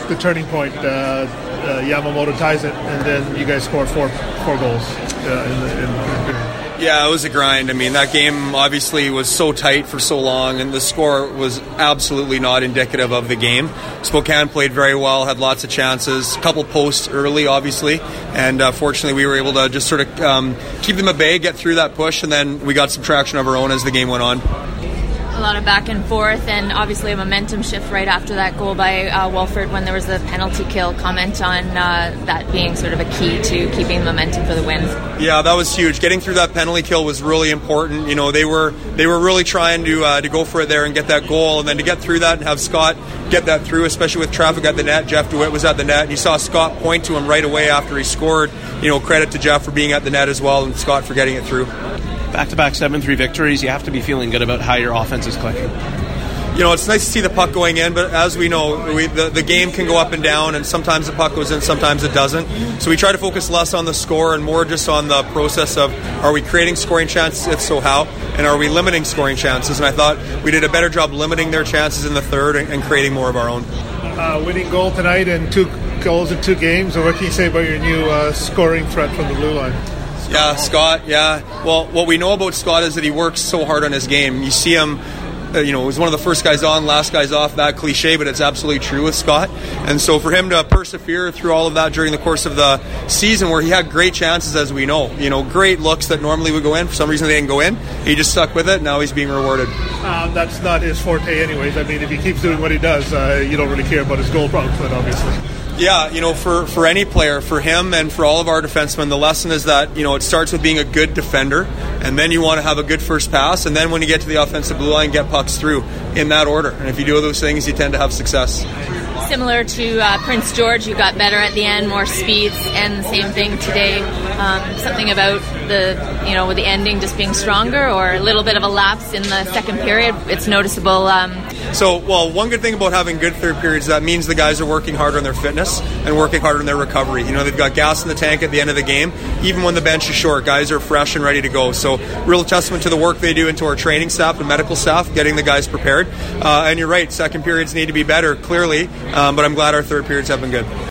the turning point. Yamamoto ties it, and then you guys score four goals in the period. Yeah, it was a grind. I mean, that game obviously was so tight for so long, and the score was absolutely not indicative of the game. Spokane played very well, had lots of chances, a couple posts early, obviously, and fortunately we were able to just sort of keep them at bay, get through that push, and then we got some traction of our own as the game went on. A lot of back and forth, and obviously a momentum shift right after that goal by Wolford when there was the penalty kill. Comment on that being sort of a key to keeping momentum for the win. Yeah, that was huge. Getting through that penalty kill was really important. You know, they were really trying to go for it there and get that goal, and then to get through that and have Scott get that through, especially with traffic at the net. Jeff DeWitt was at the net, and you saw Scott point to him right away after he scored. You know, credit to Jeff for being at the net as well, and Scott for getting it through. Back-to-back 7-3 victories, you have to be feeling good about how your offense is clicking. You know, it's nice to see the puck going in, but as we know, the game can go up and down, and sometimes the puck goes in, sometimes it doesn't. So we try to focus less on the score and more just on the process of, are we creating scoring chances, if so how, and are we limiting scoring chances? And I thought we did a better job limiting their chances in the third and creating more of our own. Winning goal tonight and 2 goals in 2 games. What can you say about your new scoring threat from the blue line? Yeah, Scott, yeah. Well, what we know about Scott is that he works so hard on his game. You see him, he's one of the first guys on, last guys off, that cliche, but it's absolutely true with Scott. And so for him to persevere through all of that during the course of the season where he had great chances, as we know, great looks that normally would go in, for some reason they didn't go in, he just stuck with it, now he's being rewarded. That's not his forte anyways. I mean, if he keeps doing what he does, you don't really care about his goal output, obviously. Yeah, for any player, for him and for all of our defensemen, the lesson is that, it starts with being a good defender, and then you want to have a good first pass, and then when you get to the offensive blue line, get pucks through in that order. And if you do those things, you tend to have success. Similar to Prince George, you got better at the end, more speeds, and the same thing today. Something about with the ending just being stronger, or a little bit of a lapse in the second period. It's noticeable. One good thing about having good third periods, that means the guys are working harder on their fitness and working harder on their recovery. They've got gas in the tank at the end of the game. Even when the bench is short, guys are fresh and ready to go. So real testament to the work they do into our training staff and medical staff, getting the guys prepared. And you're right, second periods need to be better, clearly. But I'm glad our third periods have been good.